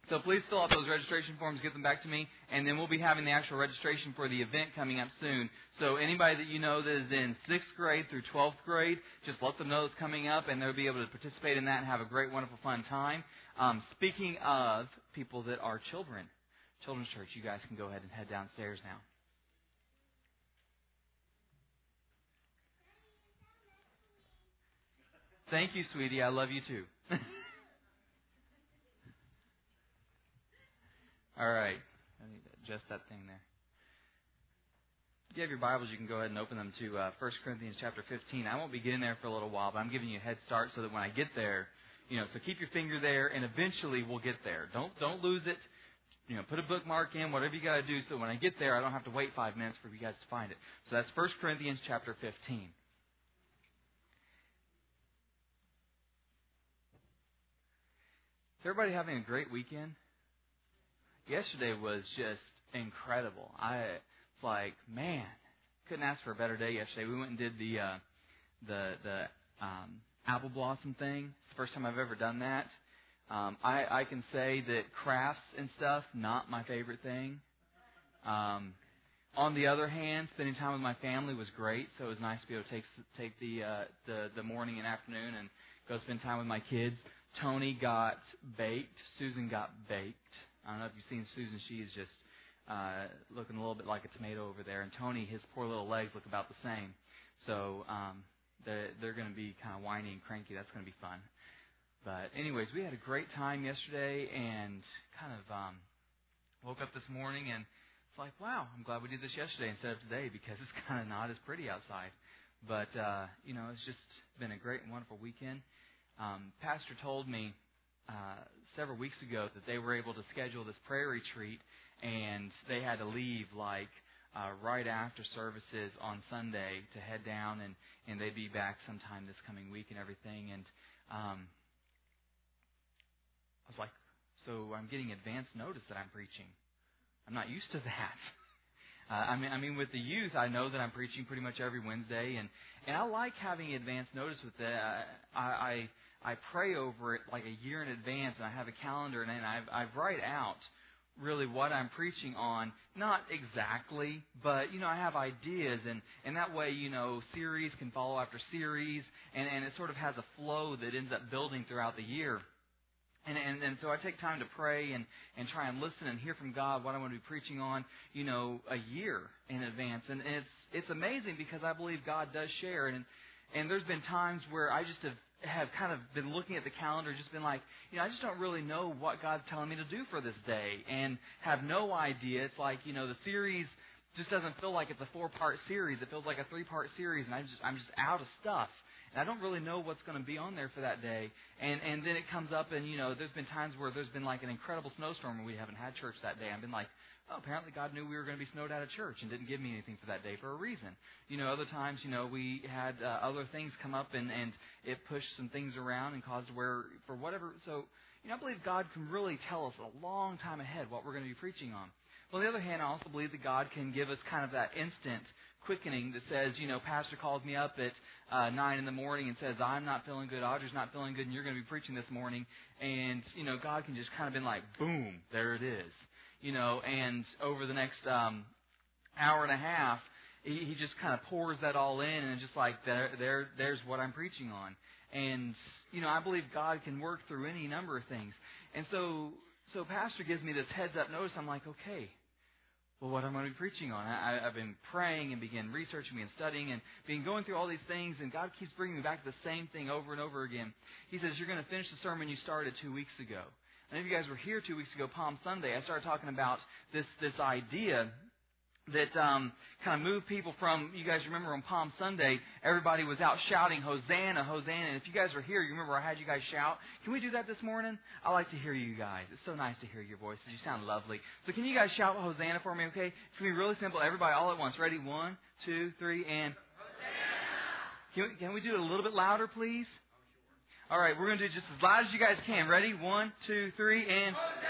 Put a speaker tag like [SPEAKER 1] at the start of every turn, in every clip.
[SPEAKER 1] So please fill out those registration forms, get them back to me, and then we'll be having the actual registration for the event coming up soon. So anybody that you know that is in 6th grade through 12th grade, just let them know it's coming up, and they'll be able to participate in that and have a great, wonderful, fun time. Speaking of people that are children, Children's Church, you guys can go ahead and head downstairs now. Thank you, sweetie. I love you too. All right. I need to adjust that thing there. If you have your Bibles, you can go ahead and open them to 1 Corinthians chapter 15. I won't be getting there for a little while, but I'm giving you a head start so that when I get there, so keep your finger there, and eventually we'll get there. Don't lose it. Put a bookmark in, whatever you got to do, so when I get there, I don't have to wait 5 minutes for you guys to find it. So that's 1 Corinthians chapter 15. Is everybody having a great weekend? Yesterday was just incredible. It's like, man, couldn't ask for a better day yesterday. We went and did the apple blossom thing. It's the first time I've ever done that. I can say that crafts and stuff, not my favorite thing. On the other hand, spending time with my family was great. So it was nice to be able to take the morning and afternoon and go spend time with my kids. Tony got baked. Susan got baked. I don't know if you've seen Susan. She is just looking a little bit like a tomato over there. And Tony, his poor little legs look about the same. So they're going to be kind of whiny and cranky. That's going to be fun. But anyways, we had a great time yesterday and kind of woke up this morning and it's like, wow, I'm glad we did this yesterday instead of today because it's kind of not as pretty outside. But, it's just been a great and wonderful weekend. Pastor told me several weeks ago that they were able to schedule this prayer retreat and they had to leave right after services on Sunday to head down and they'd be back sometime this coming week and everything. And I was like, so I'm getting advance notice that I'm preaching. I'm not used to that. I mean, with the youth, I know that I'm preaching pretty much every Wednesday, and I like having advance notice with that. I pray over it like a year in advance, and I have a calendar, and I write out really what I'm preaching on. Not exactly, but I have ideas, and that way series can follow after series, and it sort of has a flow that ends up building throughout the year. And so I take time to pray and try and listen and hear from God what I want to be preaching on, a year in advance. And it's amazing because I believe God does share. And there's been times where I just have kind of been looking at the calendar, just been like, I just don't really know what God's telling me to do for this day and have no idea. It's like, the series just doesn't feel like it's a 4-part series. It feels like a 3-part series, and I'm just out of stuff. And I don't really know what's going to be on there for that day. And then it comes up and, there's been times where there's been like an incredible snowstorm and we haven't had church that day. I've been like, oh, apparently God knew we were going to be snowed out of church and didn't give me anything for that day for a reason. Other times, we had other things come up and it pushed some things around and caused where, for whatever. So, I believe God can really tell us a long time ahead what we're going to be preaching on. Well, on the other hand, I also believe that God can give us kind of that instant quickening that says, Pastor calls me up at 9 in the morning and says, I'm not feeling good, Audrey's not feeling good, and you're going to be preaching this morning. And, God can just kind of been like, boom, there it is. And over the next hour and a half, he just kind of pours that all in and just like, there's what I'm preaching on. And, I believe God can work through any number of things. And so Pastor gives me this heads up notice. I'm like, okay. Well, what am I going to be preaching on? I've been praying and began researching and studying and been going through all these things, and God keeps bringing me back to the same thing over and over again. He says, you're going to finish the sermon you started 2 weeks ago. And if you guys were here 2 weeks ago, Palm Sunday, I started talking about this idea that kind of moved people from, you guys remember on Palm Sunday, everybody was out shouting, Hosanna, Hosanna. And if you guys were here, you remember I had you guys shout. Can we do that this morning? I like to hear you guys. It's so nice to hear your voices. You sound lovely. So can you guys shout Hosanna for me, okay? It's going to be really simple. Everybody all at once. Ready? 1, 2, 3, and Hosanna! Can we do it a little bit louder, please? All right, we're going to do it just as loud as you guys can. Ready? 1, 2, 3, and Hosanna!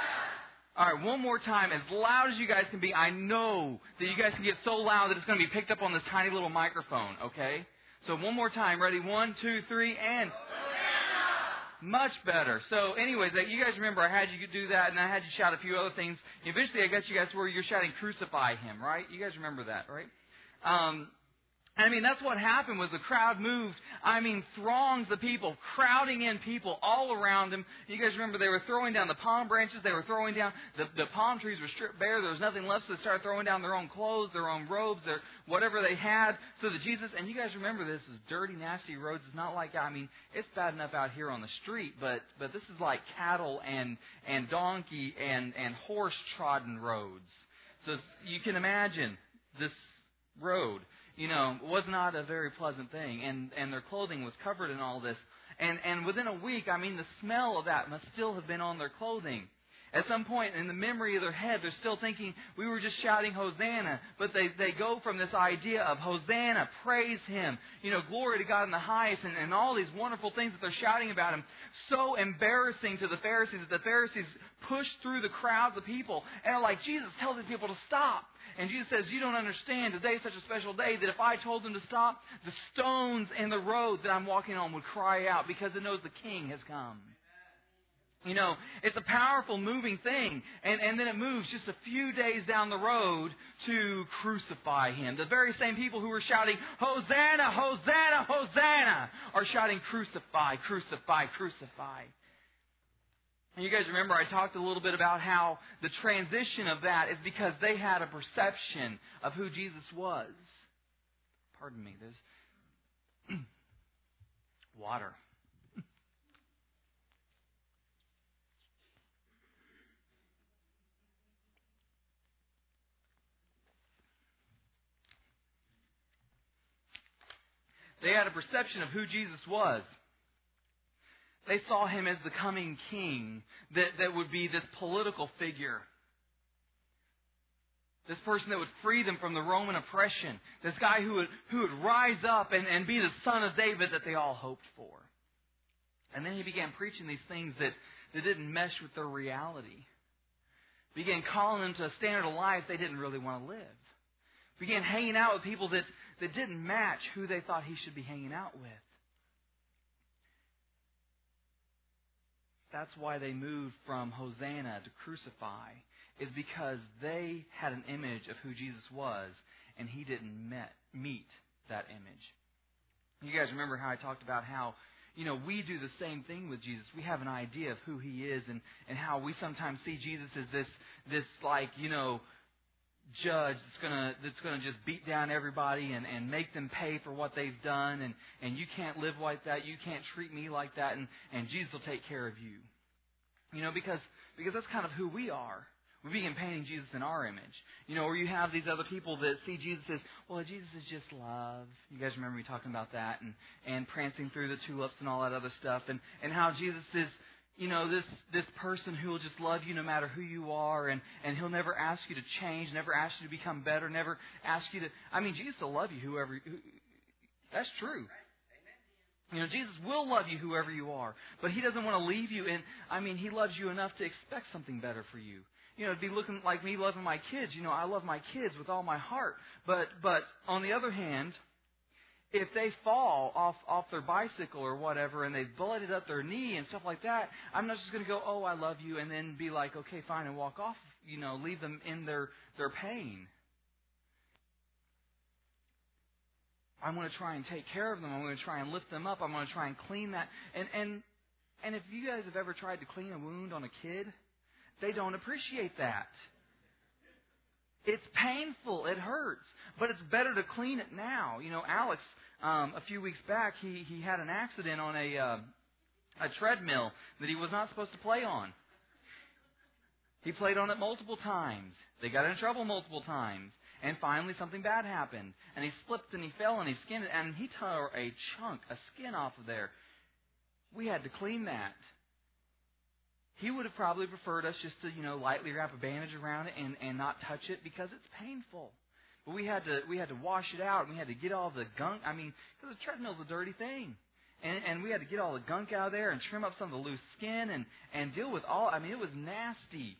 [SPEAKER 1] All right, one more time, as loud as you guys can be. I know that you guys can get so loud that it's going to be picked up on this tiny little microphone, okay? So one more time. Ready? 1, 2, 3, and Hosanna! Much better. So anyways, you guys remember I had you do that, and I had you shout a few other things. Eventually I got you guys where you're shouting, crucify him, right? You guys remember that, right? That's what happened was the crowd moved. Throngs of people, crowding in people all around him. You guys remember they were throwing down the palm branches. They were throwing down, the palm trees were stripped bare. There was nothing left, so they started throwing down their own clothes, their own robes, their whatever they had. So that Jesus, and you guys remember this is dirty, nasty roads. It's not like, it's bad enough out here on the street, but this is like cattle and donkey and horse trodden roads. So you can imagine this road. Was not a very pleasant thing. And their clothing was covered in all this. And within a week, the smell of that must still have been on their clothing. At some point in the memory of their head, they're still thinking, we were just shouting Hosanna. But they go from this idea of Hosanna, praise Him, glory to God in the highest, and all these wonderful things that they're shouting about Him. So embarrassing to the Pharisees that the Pharisees push through the crowds of people and are like, Jesus, tell these people to stop. And Jesus says, you don't understand. Today is such a special day that if I told them to stop, the stones in the road that I'm walking on would cry out because it knows the King has come. It's a powerful, moving thing. And then it moves just a few days down the road to crucify Him. The very same people who were shouting, Hosanna, Hosanna, Hosanna, are shouting, crucify, crucify, crucify. And you guys remember I talked a little bit about how the transition of that is because they had a perception of who Jesus was. Pardon me, there's water. They had a perception of who Jesus was. They saw Him as the coming king that would be this political figure. This person that would free them from the Roman oppression. This guy who would rise up and be the son of David that they all hoped for. And then He began preaching these things that didn't mesh with their reality. Began calling them to a standard of life they didn't really want to live. Began hanging out with people that didn't match who they thought He should be hanging out with. That's why they moved from Hosanna to crucify, is because they had an image of who Jesus was, and He didn't meet that image. You guys remember how I talked about how, we do the same thing with Jesus. We have an idea of who He is, and how we sometimes see Jesus as this judge that's gonna just beat down everybody and make them pay for what they've done, and you can't live like that, you can't treat me like that, and Jesus will take care of you. Because that's kind of who we are. We begin painting Jesus in our image. Or you have these other people that see Jesus as, well, Jesus is just love. You guys remember me talking about that, and prancing through the tulips and all that other stuff, and how Jesus is, this person who will just love you no matter who you are, and He'll never ask you to change, never ask you to become better, never ask you to... Jesus will love you that's true. Jesus will love you whoever you are, but He doesn't want to leave you in... He loves you enough to expect something better for you. It'd be looking like me loving my kids. I love my kids with all my heart, but on the other hand, if they fall off their bicycle or whatever and they've blooded up their knee and stuff like that, I'm not just going to go, oh, I love you, and then be like, okay, fine, and walk off, leave them in their pain. I'm going to try and take care of them. I'm going to try and lift them up. I'm going to try and clean that. And if you guys have ever tried to clean a wound on a kid, they don't appreciate that. It's painful. It hurts. But it's better to clean it now. Alex, a few weeks back, he had an accident on a treadmill that he was not supposed to play on. He played on it multiple times. They got in trouble multiple times. And finally something bad happened. And he slipped and he fell and he skinned it. And he tore a chunk of skin off of there. We had to clean that. He would have probably preferred us just to, lightly wrap a bandage around it and not touch it because it's painful. But we had to wash it out, and we had to get all the gunk. Because the treadmill's a dirty thing. And we had to get all the gunk out of there and trim up some of the loose skin and deal with all... it was nasty.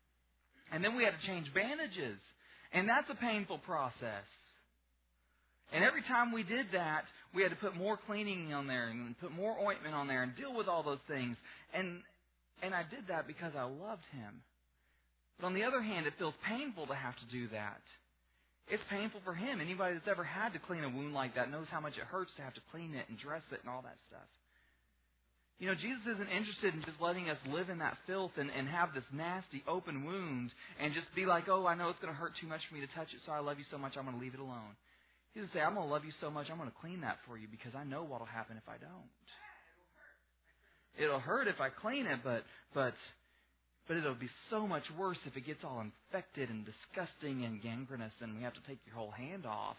[SPEAKER 1] And then we had to change bandages. And that's a painful process. And every time we did that, we had to put more cleaning on there and put more ointment on there and deal with all those things. And I did that because I loved him. But on the other hand, it feels painful to have to do that. It's painful for him. Anybody that's ever had to clean a wound like that knows how much it hurts to have to clean it and dress it and all that stuff. You know, Jesus isn't interested in just letting us live in that filth and have this nasty open wound and just be like, oh, I know it's going to hurt too much for me to touch it, so I love you so much, I'm going to leave it alone. He doesn't say, I'm going to love you so much, I'm going to clean that for you because I know what will happen if I don't. It'll hurt if I clean it, but it'll be so much worse if it gets all infected and disgusting and gangrenous and we have to take your whole hand off.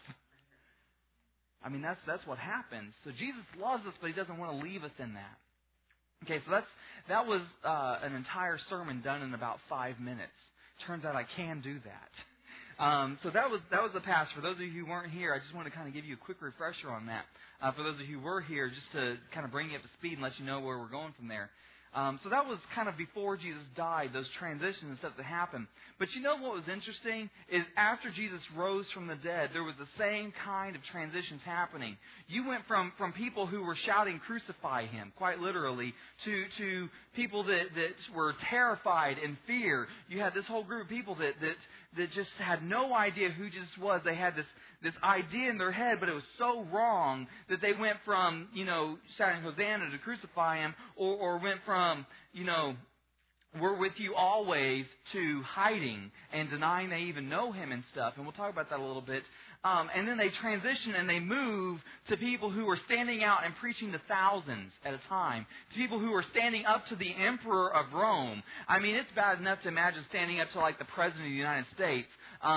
[SPEAKER 1] I mean, that's what happens. So Jesus loves us, but He doesn't want to leave us in that. Okay, so that was an entire sermon done in about 5 minutes. Turns out I can do that. So that was the past. For those of you who weren't here, I just want to kind of give you a quick refresher on that. For those of you who were here, just to kind of bring you up to speed and let you know where we're going from there. So that was kind of before Jesus died, those transitions and stuff that happened. But you know what was interesting is after Jesus rose from the dead, there was the same kind of transitions happening. You went from people who were shouting, crucify Him, quite literally, to people that were terrified in fear. You had this whole group of people that just had no idea who Jesus was. They had this idea in their head, but it was so wrong that they went from, shouting Hosanna to crucify Him, or went from, we're with you always to hiding and denying they even know Him and stuff. And we'll talk about that a little bit. And then they transition and they move to people who are standing out and preaching to thousands at a time. To people who are standing up to the Emperor of Rome. I mean, it's bad enough to imagine standing up to like the President of the United States.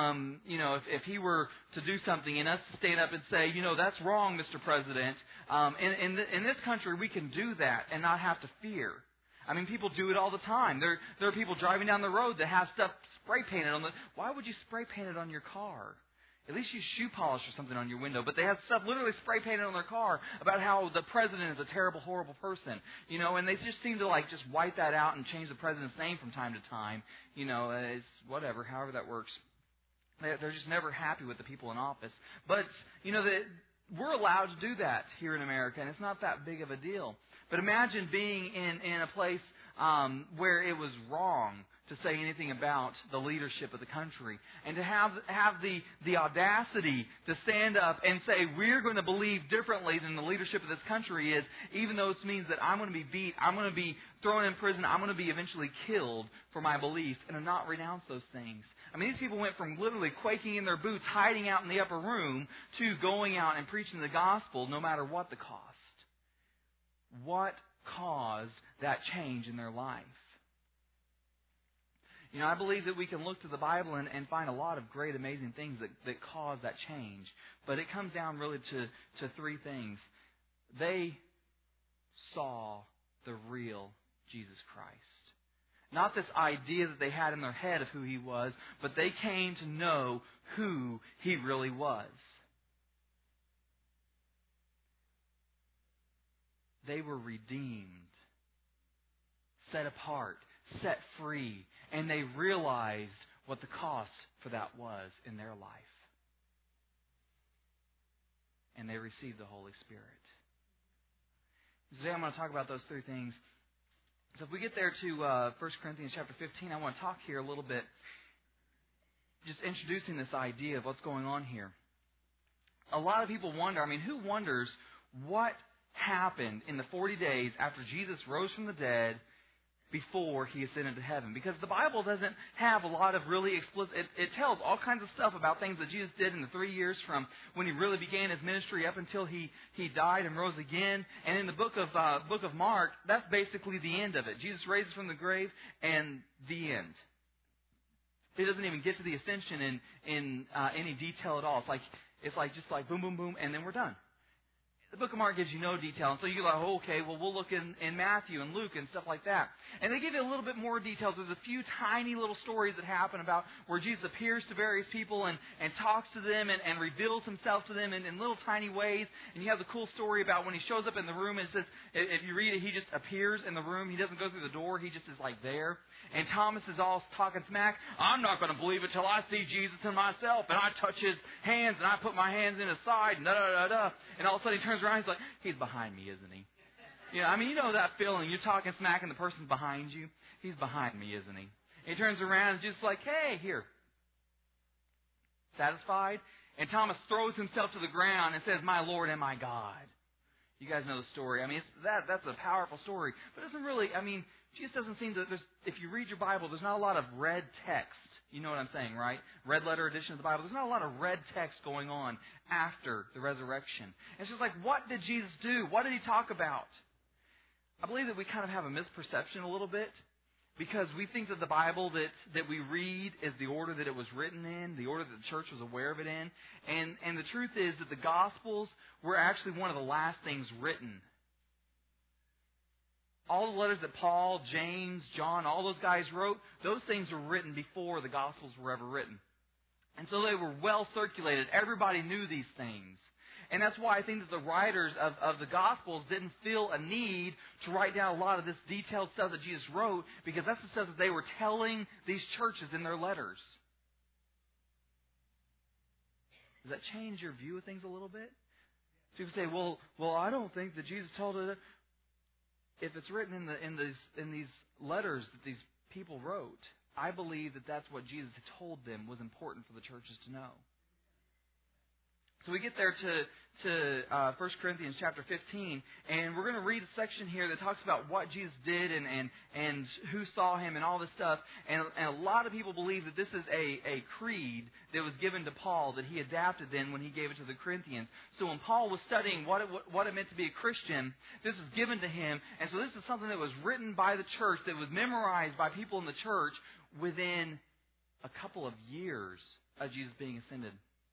[SPEAKER 1] If he were to do something and us to stand up and say, that's wrong, Mr. President. In this country, we can do that and not have to fear. I mean, people do it all the time. There are people driving down the road that have stuff spray painted on the... Why would you spray paint it on your car? At least use shoe polish or something on your window. But they have stuff literally spray painted on their car about how the president is a terrible, horrible person. And they just seem to just wipe that out and change the president's name from time to time. It's whatever, however that works. They're just never happy with the people in office. But, we're allowed to do that here in America, and it's not that big of a deal. But imagine being in a place where it was wrong to say anything about the leadership of the country, and to have the audacity to stand up and say, we're going to believe differently than the leadership of this country is, even though it means that I'm going to be beat, I'm going to be thrown in prison, I'm going to be eventually killed for my beliefs, and to not renounce those things. I mean, these people went from literally quaking in their boots, hiding out in the upper room, to going out and preaching the gospel no matter what the cost. What caused that change in their life? I believe that we can look to the Bible and find a lot of great, amazing things that cause that change. But it comes down really to three things. They saw the real Jesus Christ. Not this idea that they had in their head of who He was, but they came to know who He really was. They were redeemed, set apart, set free, and they realized what the cost for that was in their life. And they received the Holy Spirit. Today I'm going to talk about those three things. So if we get there to 1 Corinthians chapter 15, I want to talk here a little bit, just introducing this idea of what's going on here. A lot of people wonder, who wonders what happened in the 40 days after Jesus rose from the dead before He ascended to heaven? Because the Bible doesn't have a lot of really explicit... It tells all kinds of stuff about things that Jesus did in the 3 years from when He really began His ministry up until He died and rose again. And in the book of Mark, that's basically the end of it. Jesus raises from the grave and the end. He doesn't even get to the ascension in any detail at all. It's like just like boom, boom, boom, and then we're done. The book of Mark gives you no detail. And so you're like, oh, okay, well, we'll look in Matthew and Luke and stuff like that. And they give you a little bit more details. There's a few tiny little stories that happen about where Jesus appears to various people and talks to them and reveals himself to them in little tiny ways. And you have the cool story about when he shows up in the room. And it says, if you read it, he just appears in the room. He doesn't go through the door. He just is like there. And Thomas is all talking smack. I'm not going to believe it till I see Jesus in myself. And I touch his hands and I put my hands in his side. And da-da-da-da. And all of a sudden he turns around. He's like, he's behind me, isn't he? You know, I mean, you know that feeling. You're talking smack and the person's behind you. He's behind me, isn't he? And he turns around and just like, hey, here. Satisfied? And Thomas throws himself to the ground and says, my Lord and my God. You guys know the story. I mean, that's a powerful story. But it doesn't really, I mean, Jesus doesn't seem to, if you read your Bible, there's not a lot of red text. You know what I'm saying, right? Red letter edition of the Bible. There's not a lot of red text going on after the resurrection. It's just like, what did Jesus do? What did he talk about? I believe that we kind of have a misperception a little bit because we think that the Bible that we read is the order that it was written in, the order that the church was aware of it in. And the truth is that the Gospels were actually one of the last things written. All the letters that Paul, James, John, all those guys wrote, those things were written before the Gospels were ever written. And so they were well circulated. Everybody knew these things. And that's why I think that the writers of the Gospels didn't feel a need to write down a lot of this detailed stuff that Jesus wrote, because that's the stuff that they were telling these churches in their letters. Does that change your view of things a little bit? People say, well, I don't think that Jesus told it. If it's written in these letters that these people wrote, I believe that that's what Jesus had told them was important for the churches to know. So we get there to 1 Corinthians chapter 15, and we're going to read a section here that talks about what Jesus did and who saw him and all this stuff. And a lot of people believe that this is a creed that was given to Paul that he adapted then when he gave it to the Corinthians. So when Paul was studying what it meant to be a Christian, this was given to him. And so this is something that was written by the church, that was memorized by people in the church within a couple of years of Jesus being ascended.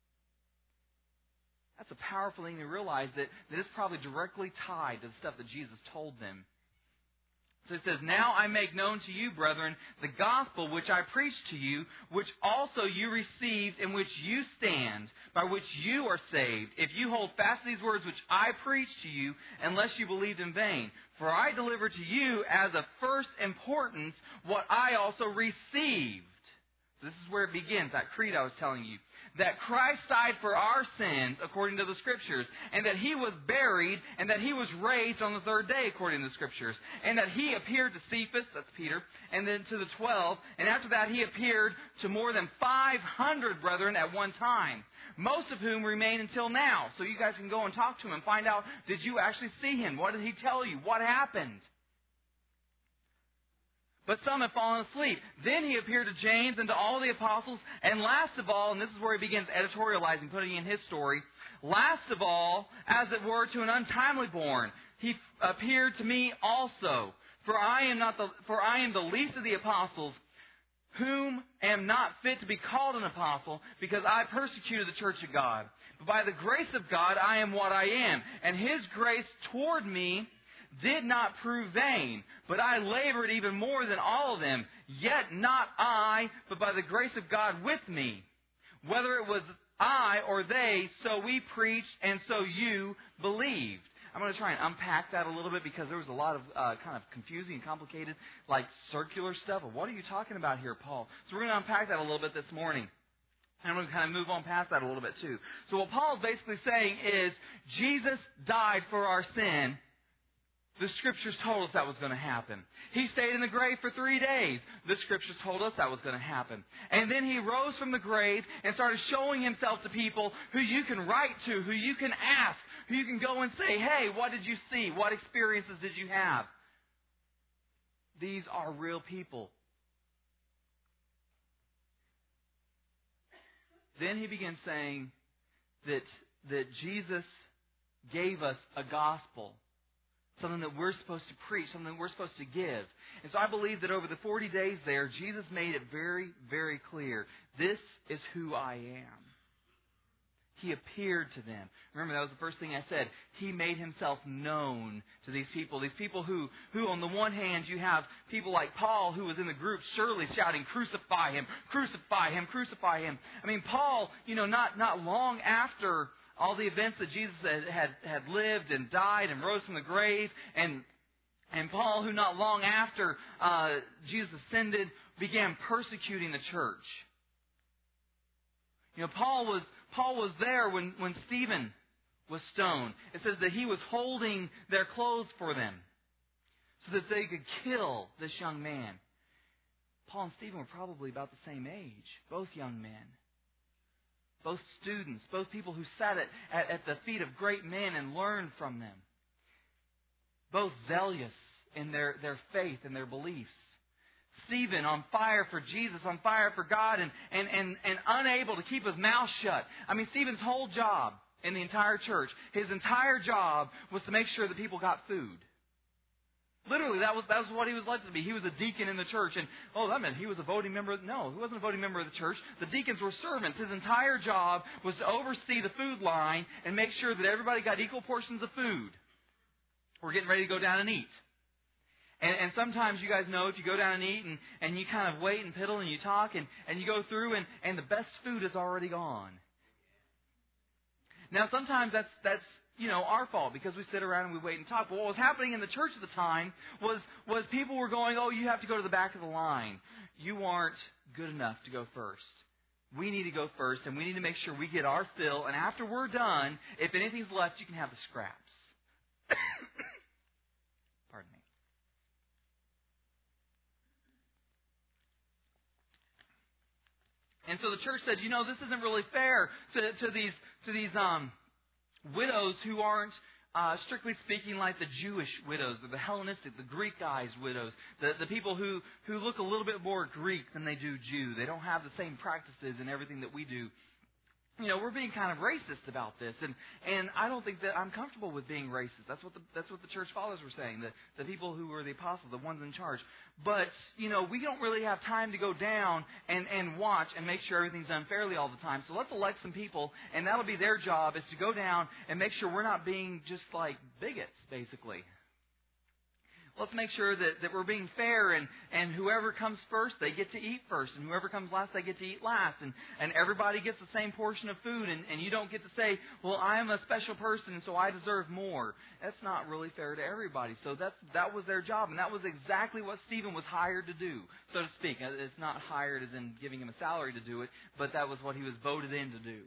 [SPEAKER 1] That's a powerful thing to realize, that it's probably directly tied to the stuff that Jesus told them. So it says, now I make known to you, brethren, the gospel which I preached to you, which also you received, in which you stand, by which you are saved, if you hold fast to these words which I preached to you, unless you believed in vain. For I delivered to you as of first importance what I also received. So this is where it begins, that creed I was telling you. That Christ died for our sins, according to the Scriptures, and that He was buried, and that He was raised on the third day, according to the Scriptures, and that He appeared to Cephas, that's Peter, and then to the 12, and after that He appeared to more than 500 brethren at one time, most of whom remain until now. So you guys can go and talk to Him and find out, did you actually see Him? What did He tell you? What happened? But some have fallen asleep. Then he appeared to James and to all the apostles. And last of all, and this is where he begins editorializing, putting in his story. Last of all, as it were, to an untimely born, he appeared to me also. For I am the least of the apostles, whom am not fit to be called an apostle, because I persecuted the church of God. But by the grace of God, I am what I am. And His grace toward me did not prove vain, but I labored even more than all of them. Yet not I, but by the grace of God with me. Whether it was I or they, so we preached, and so you believed. I'm going to try and unpack that a little bit, because there was a lot of kind of confusing and complicated, like circular stuff. What are you talking about here, Paul? So we're going to unpack that a little bit this morning. And I'm going to kind of move on past that a little bit too. So what Paul's basically saying is, Jesus died for our sin. The Scriptures told us that was going to happen. He stayed in the grave for 3 days. The Scriptures told us that was going to happen. And then He rose from the grave and started showing Himself to people who you can write to, who you can ask, who you can go and say, hey, what did you see? What experiences did you have? These are real people. Then he begins saying that Jesus gave us a gospel. Something that we're supposed to preach, something that we're supposed to give. And so I believe that over the 40 days there, Jesus made it very, very clear. This is who I am. He appeared to them. Remember, that was the first thing I said. He made himself known to these people. These people who on the one hand, you have people like Paul, who was in the group surely shouting, crucify him, crucify him, crucify him. I mean, Paul, not long after all the events that Jesus had lived and died and rose from the grave, and Paul, who not long after Jesus ascended, began persecuting the church. Paul was there when Stephen was stoned. It says that he was holding their clothes for them so that they could kill this young man. Paul and Stephen were probably about the same age, both young men. Both students, both people who sat at the feet of great men and learned from them. Both zealous in their faith and their beliefs. Stephen on fire for Jesus, on fire for God, and unable to keep his mouth shut. I mean, Stephen's whole job in the entire church, his entire job was to make sure that people got food. Literally, that was what he was led to be. He was a deacon in the church, and that meant he was a voting member. No, he wasn't a voting member of the church. The deacons were servants. His entire job was to oversee the food line and make sure that everybody got equal portions of food. We're getting ready to go down and eat. And sometimes you guys know if you go down and eat and you kind of wait and piddle and you talk and you go through and the best food is already gone. Now sometimes that's our fault because we sit around and we wait and talk. But what was happening in the church at the time was people were going, you have to go to the back of the line. You aren't good enough to go first. We need to go first and we need to make sure we get our fill. And after we're done, if anything's left, you can have the scraps. Pardon me. And so the church said, this isn't really fair to these widows who aren't, strictly speaking, like the Jewish widows, or the Hellenistic, the Greek-ized widows, the people who look a little bit more Greek than they do Jew. They don't have the same practices and everything that we do. We're being kind of racist about this, and I don't think that I'm comfortable with being racist. That's what the church fathers were saying, the people who were the apostles, the ones in charge. But we don't really have time to go down and watch and make sure everything's done fairly all the time. So let's elect some people, and that'll be their job, is to go down and make sure we're not being just like bigots, basically. Let's make sure that we're being fair, and whoever comes first, they get to eat first, and whoever comes last, they get to eat last, and everybody gets the same portion of food, and you don't get to say, well, I am a special person, so I deserve more. That's not really fair to everybody. So that was their job, and that was exactly what Stephen was hired to do, so to speak. It's not hired as in giving him a salary to do it, but that was what he was voted in to do.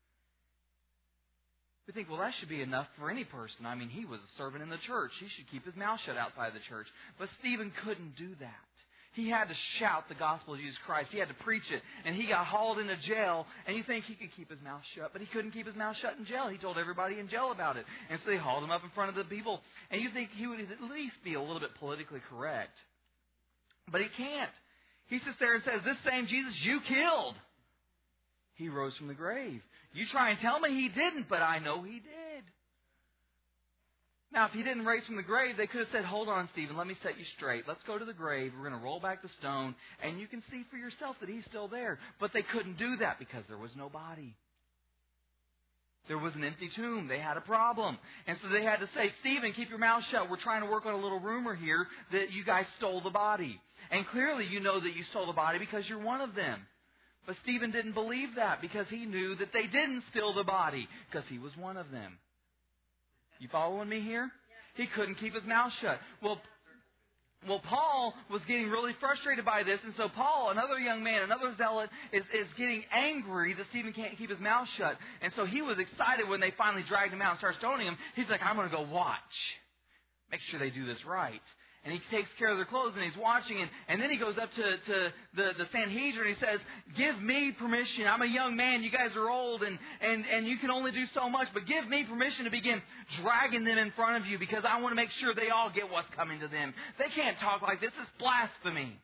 [SPEAKER 1] We think, well, that should be enough for any person. I mean, he was a servant in the church. He should keep his mouth shut outside the church. But Stephen couldn't do that. He had to shout the gospel of Jesus Christ. He had to preach it. And he got hauled into jail. And you think he could keep his mouth shut. But he couldn't keep his mouth shut in jail. He told everybody in jail about it. And so they hauled him up in front of the people. And you think he would at least be a little bit politically correct. But he can't. He sits there and says, this same Jesus you killed, he rose from the grave. You try and tell me he didn't, but I know he did. Now, if he didn't raise from the grave, they could have said, hold on, Stephen, let me set you straight. Let's go to the grave. We're going to roll back the stone, and you can see for yourself that he's still there. But they couldn't do that because there was no body. There was an empty tomb. They had a problem. And so they had to say, Stephen, keep your mouth shut. We're trying to work on a little rumor here that you guys stole the body. And clearly you know that you stole the body because you're one of them. But Stephen didn't believe that because he knew that they didn't steal the body because he was one of them. You following me here? He couldn't keep his mouth shut. Well, Paul was getting really frustrated by this, and so Paul, another young man, another zealot, is getting angry that Stephen can't keep his mouth shut. And so he was excited when they finally dragged him out and started stoning him. He's like, I'm going to go watch. Make sure they do this right. And he takes care of their clothes, and he's watching, and then he goes up to the Sanhedrin, and he says, give me permission. I'm a young man. You guys are old, and you can only do so much, but give me permission to begin dragging them in front of you because I want to make sure they all get what's coming to them. They can't talk like this. It's blasphemy.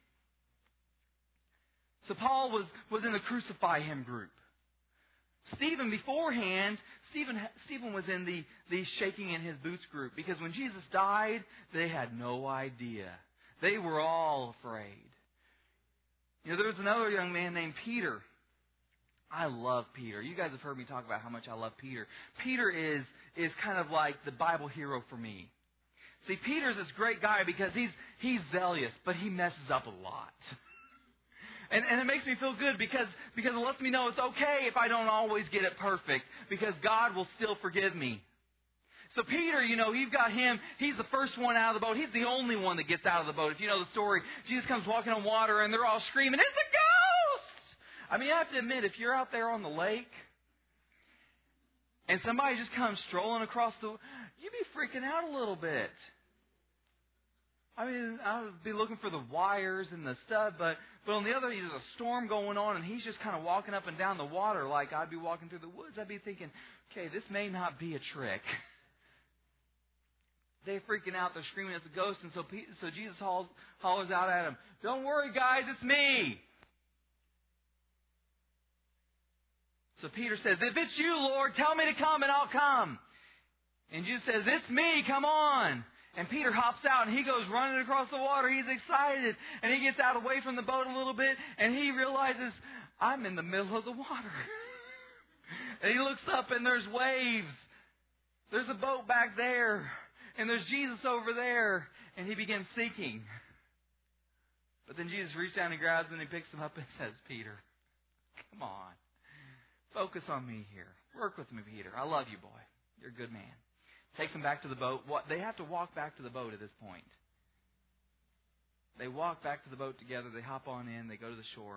[SPEAKER 1] So Paul was in the crucify him group. Stephen was in the shaking in his boots group because when Jesus died, they had no idea. They were all afraid. There was another young man named Peter. I love Peter. You guys have heard me talk about how much I love Peter. Peter is kind of like the Bible hero for me. See, Peter's this great guy because he's zealous, but he messes up a lot. And it makes me feel good because it lets me know it's okay if I don't always get it perfect, because God will still forgive me. So Peter, you've got him. He's the first one out of the boat. He's the only one that gets out of the boat. If you know the story, Jesus comes walking on water and they're all screaming, "It's a ghost!" I mean, I have to admit, if you're out there on the lake and somebody just comes strolling across you'd be freaking out a little bit. I mean, I would be looking for the wires and the stud, but on the other, there's a storm going on, and he's just kind of walking up and down the water like I'd be walking through the woods. I'd be thinking, okay, this may not be a trick. They're freaking out. They're screaming it's a ghost, and so Jesus hollers out at him, "Don't worry, guys, it's me." So Peter says, "If it's you, Lord, tell me to come and I'll come." And Jesus says, "It's me, come on." And Peter hops out and he goes running across the water. He's excited. And he gets out away from the boat a little bit and he realizes, I'm in the middle of the water. And he looks up and there's waves. There's a boat back there. And there's Jesus over there. And he begins sinking. But then Jesus reaches down and grabs him and he picks him up and says, "Peter, come on. Focus on me here. Work with me, Peter. I love you, boy. You're a good man." Takes them back to the boat. They have to walk back to the boat at this point. They walk back to the boat together. They hop on in. They go to the shore.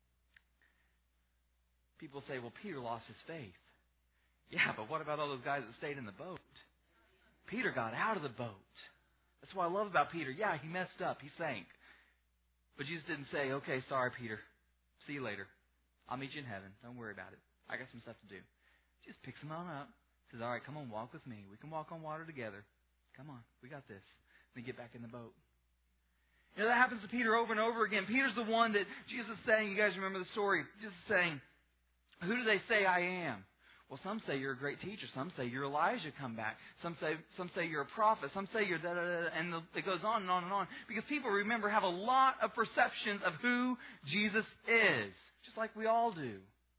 [SPEAKER 1] People say, "Well, Peter lost his faith." Yeah, but what about all those guys that stayed in the boat? Peter got out of the boat. That's what I love about Peter. Yeah, he messed up. He sank. But Jesus didn't say, "Okay, sorry, Peter. See you later. I'll meet you in heaven. Don't worry about it. I got some stuff to do." Jesus picks him on up. Says, "All right, come on, walk with me. We can walk on water together. Come on, we got this." Then get back in the boat. That happens to Peter over and over again. Peter's the one that Jesus is saying, you guys remember the story, Jesus is saying, "Who do they say I am?" Well, some say you're a great teacher. Some say you're Elijah come back. Some say you're a prophet. Some say you're da-da-da-da. And it goes on and on and on. Because people, remember, have a lot of perceptions of who Jesus is. Just like we all do.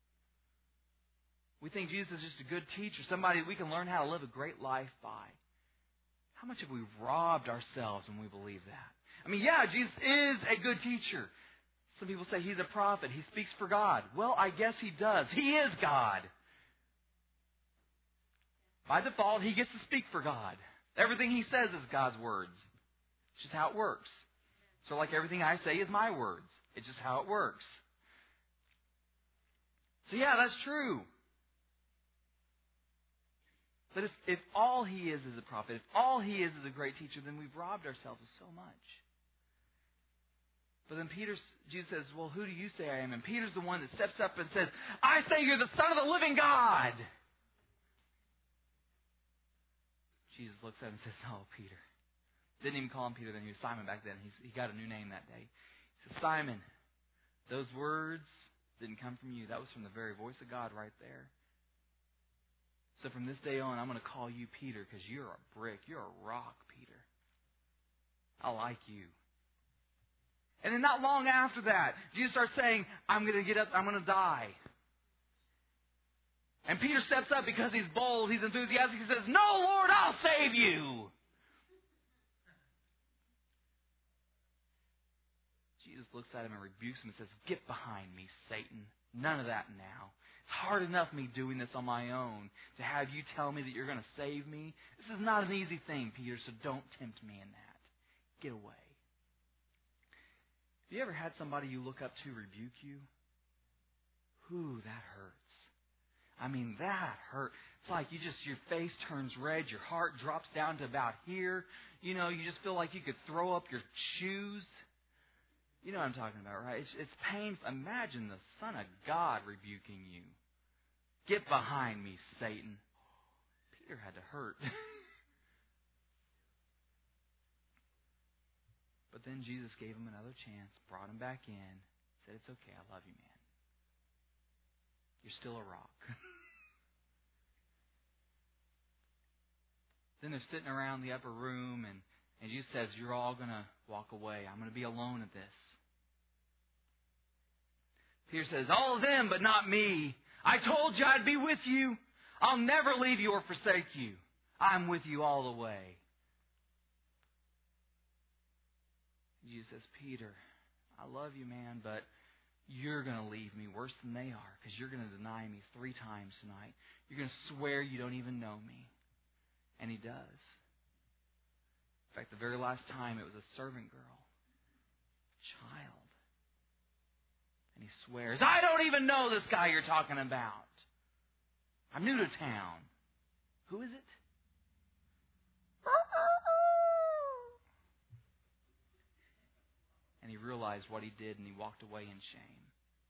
[SPEAKER 1] We think Jesus is just a good teacher, somebody we can learn how to live a great life by. How much have we robbed ourselves when we believe that? I mean, yeah, Jesus is a good teacher. Some people say he's a prophet. He speaks for God. Well, I guess he does. He is God. By default, he gets to speak for God. Everything he says is God's words. It's just how it works. So like everything I say is my words. It's just how it works. So yeah, that's true. But if all he is a prophet, if all he is a great teacher, then we've robbed ourselves of so much. But then Jesus says, "Well, who do you say I am?" And Peter's the one that steps up and says, "I say you're the Son of the living God." Jesus looks at him and says, "Oh, Peter." Didn't even call him Peter then. He was Simon back then. He got a new name that day. He says, "Simon, those words didn't come from you. That was from the very voice of God right there. So from this day on, I'm going to call you Peter because you're a brick. You're a rock, Peter. I like you." And then not long after that, Jesus starts saying, "I'm going to get up. I'm going to die." And Peter steps up because he's bold. He's enthusiastic. He says, "No, Lord, I'll save you." Jesus looks at him and rebukes him and says, "Get behind me, Satan. None of that now. It's hard enough me doing this on my own. To have you tell me that you're going to save me? This is not an easy thing, Peter, so don't tempt me in that. Get away." Have you ever had somebody you look up to rebuke you? Ooh, that hurts. I mean, that hurt. It's like your face turns red, your heart drops down to about here. You just feel like you could throw up your shoes. You know what I'm talking about, right? It's painful. Imagine the Son of God rebuking you. "Get behind me, Satan." Peter had to hurt. But then Jesus gave him another chance, brought him back in, said, "It's okay, I love you, man. You're still a rock." Then they're sitting around the upper room, and Jesus says, "You're all going to walk away. I'm going to be alone at this." Peter says, all of them, but not me. I told you I'd be with you. I'll never leave you or forsake you. I'm with you all the way. Jesus says, Peter, I love you, man, but you're going to leave me worse than they are because you're going to deny me 3 times tonight. You're going to swear you don't even know me. And he does. In fact, the very last time it was a servant girl, a child. And he swears, I don't even know this guy you're talking about. I'm new to town. Who is it? And he realized what he did, and he walked away in shame.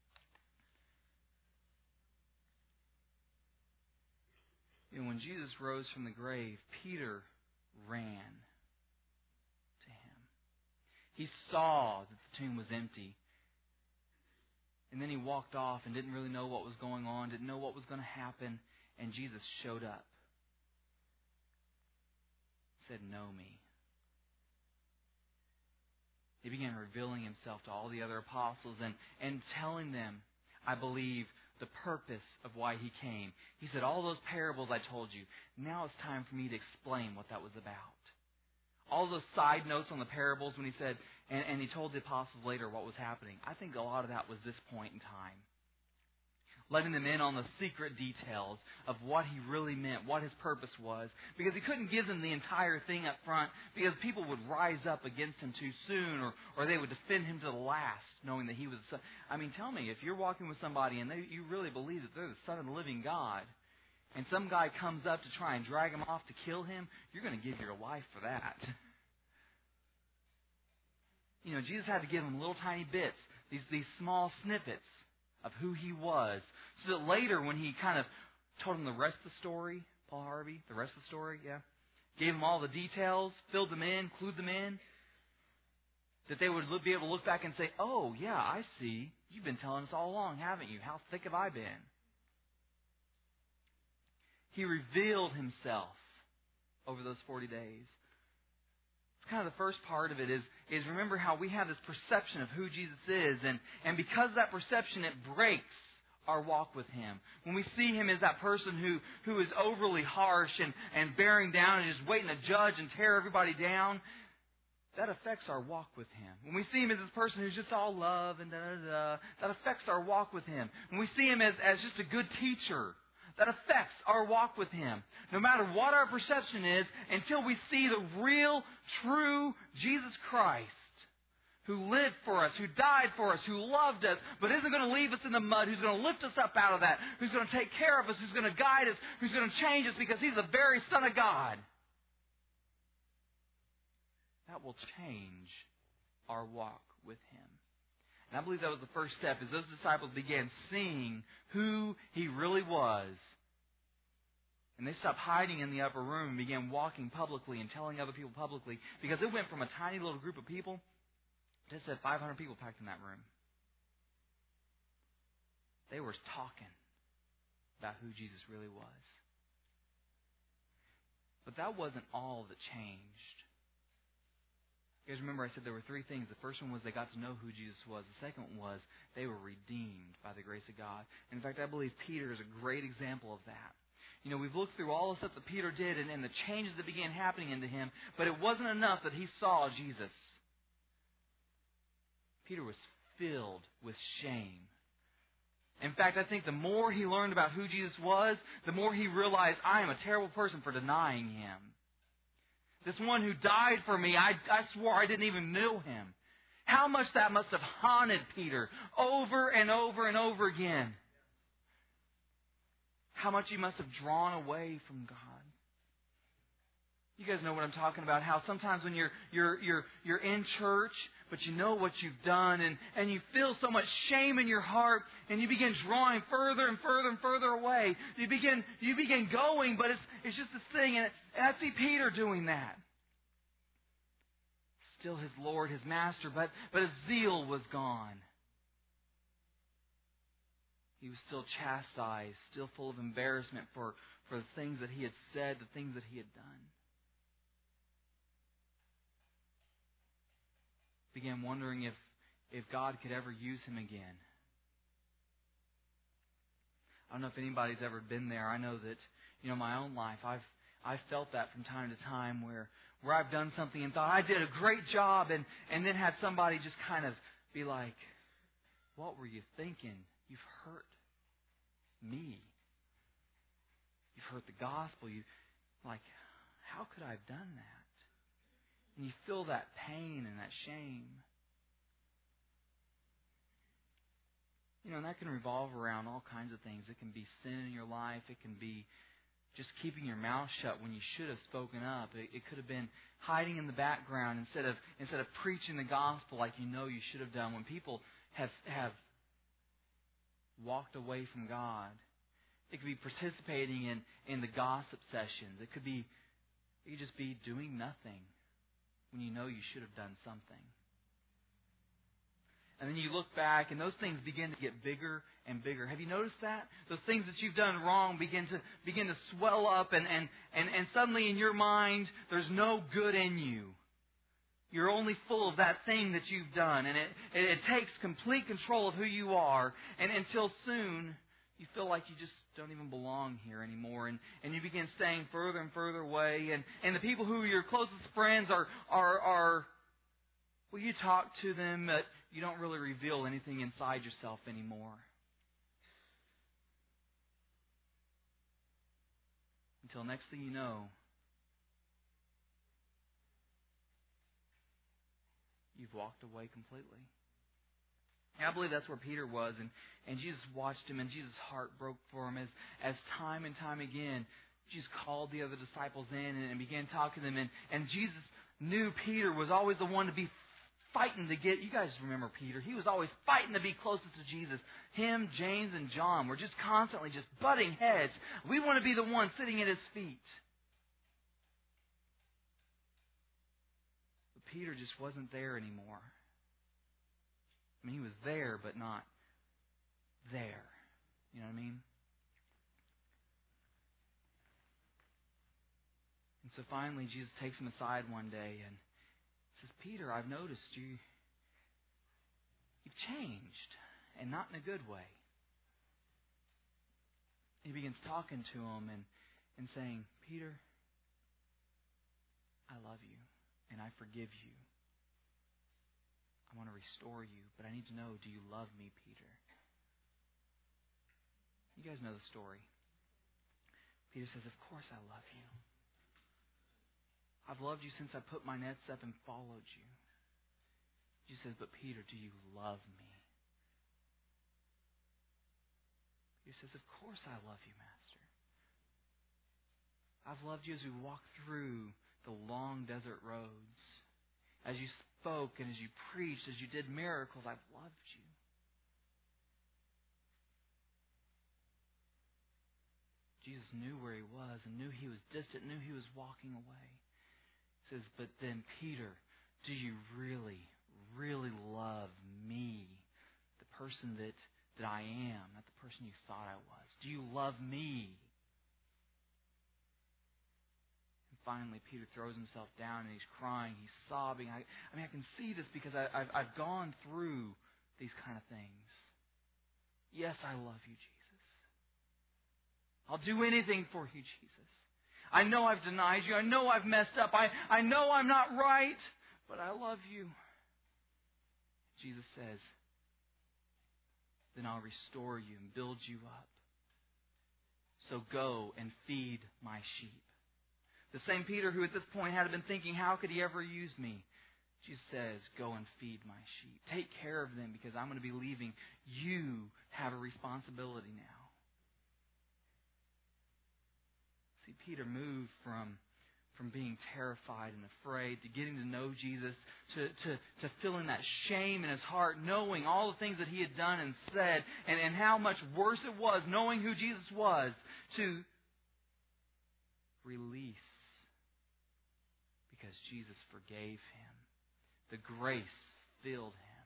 [SPEAKER 1] You know, when Jesus rose from the grave, Peter ran to him. He saw that the tomb was empty. And then he walked off and didn't really know what was going on, didn't know what was going to happen. And Jesus showed up. Said, know me. He began revealing himself to all the other apostles and telling them, I believe, the purpose of why he came. He said, all those parables I told you, now it's time for me to explain what that was about. All those side notes on the parables when he said, and he told the apostles later what was happening. I think a lot of that was this point in time. Letting them in on the secret details of what he really meant, what his purpose was. Because he couldn't give them the entire thing up front because people would rise up against him too soon or they would defend him to the last knowing that he was the Son. I mean, tell me, if you're walking with somebody and you really believe that they're the Son of the living God and some guy comes up to try and drag him off to kill him, you're going to give your life for that. You know, Jesus had to give them little tiny bits, these small snippets of who he was, so that later when he kind of told them the rest of the story, Paul Harvey, the rest of the story, gave them all the details, filled them in, clued them in, that they would be able to look back and say, oh, yeah, I see. You've been telling us all along, haven't you? How thick have I been? He revealed himself over those 40 days. Kind of the first part of it is remember how we have this perception of who Jesus is, and because of that perception, it breaks our walk with him. When we see him as that person who is overly harsh and bearing down and just waiting to judge and tear everybody down, that affects our walk with him. When we see him as this person who's just all love and that affects our walk with him. When we see him as just a good teacher, that affects our walk with him. No matter what our perception is, until we see the real, true Jesus Christ, who lived for us, who died for us, who loved us, but isn't going to leave us in the mud, who's going to lift us up out of that, who's going to take care of us, who's going to guide us, who's going to change us because he's the very Son of God. That will change our walk with him. And I believe that was the first step, as those disciples began seeing who he really was. And they stopped hiding in the upper room and began walking publicly and telling other people publicly. Because it went from a tiny little group of people to 500 people packed in that room. They were talking about who Jesus really was. But that wasn't all that changed. You guys remember I said there were 3 things. The first one was they got to know who Jesus was. The second one was they were redeemed by the grace of God. And in fact, I believe Peter is a great example of that. You know, we've looked through all the stuff that Peter did and the changes that began happening into him, but it wasn't enough that he saw Jesus. Peter was filled with shame. In fact, I think the more he learned about who Jesus was, the more he realized, I am a terrible person for denying him. This one who died for me, I swore I didn't even know him. How much that must have haunted Peter over and over and over again. How much he must have drawn away from God. You guys know what I'm talking about. How sometimes when you're in church, but you know what you've done, and you feel so much shame in your heart, and you begin drawing further and further and further away. You begin going, but it's just this thing, and I see Peter doing that. Still his Lord, his Master, but his zeal was gone. He was still chastised, still full of embarrassment for the things that he had said, the things that he had done. Began wondering if God could ever use him again. I don't know if anybody's ever been there. I know that, my own life, I've felt that from time to time where I've done something and thought I did a great job and then had somebody just kind of be like, what were you thinking? You've hurt me. You've hurt the gospel. How could I have done that? And you feel that pain and that shame. And that can revolve around all kinds of things. It can be sin in your life. It can be just keeping your mouth shut when you should have spoken up. It could have been hiding in the background instead of preaching the gospel like you should have done. When people have walked away from God, it could be participating in the gossip sessions. It could just be doing nothing when you should have done something. And then you look back, and those things begin to get bigger and bigger. Have you noticed that? Those things that you've done wrong begin to swell up, and suddenly in your mind, there's no good in you. You're only full of that thing that you've done, and it takes complete control of who you are. And until soon, you feel like you just don't even belong here anymore, and you begin staying further and further away. And the people who are your closest friends are well, you talk to them, but you don't really reveal anything inside yourself anymore. Until next thing you know, you've walked away completely. And I believe that's where Peter was, and Jesus watched him, and Jesus' heart broke for him as time and time again, Jesus called the other disciples in and began talking to them, and Jesus knew Peter was always the one to be fighting to get. You guys remember Peter? He was always fighting to be closest to Jesus. Him, James, and John were just constantly just butting heads. We want to be the one sitting at His feet. But Peter just wasn't there anymore. I mean, he was there, but not there. You know what I mean? And so finally, Jesus takes him aside one day and says, Peter, I've noticed you've changed, and not in a good way. He begins talking to him and saying, Peter, I love you, and I forgive you. I want to restore you, but I need to know, do you love me, Peter? You guys know the story. Peter says, of course I love you. I've loved you since I put my nets up and followed you. Jesus says, but Peter, do you love me? He says, of course I love you, Master. I've loved you as we walked through the long desert roads. As you spoke and as you preached, as you did miracles, I've loved you. Jesus knew where he was and knew he was distant, knew he was walking away. He says, but then, Peter, do you really, really love me, the person that I am, not the person you thought I was? Do you love me? And finally, Peter throws himself down and he's crying, he's sobbing. I can see this because I've gone through these kind of things. Yes, I love you, Jesus. I'll do anything for you, Jesus. I know I've denied you. I know I've messed up. I know I'm not right, but I love you. Jesus says, then I'll restore you and build you up. So go and feed my sheep. The same Peter who at this point had been thinking, how could he ever use me? Jesus says, go and feed my sheep. Take care of them because I'm going to be leaving. You have a responsibility now. See, Peter moved from being terrified and afraid to getting to know Jesus, to feeling that shame in his heart, knowing all the things that he had done and said, and how much worse it was, knowing who Jesus was, to release because Jesus forgave him. The grace filled him.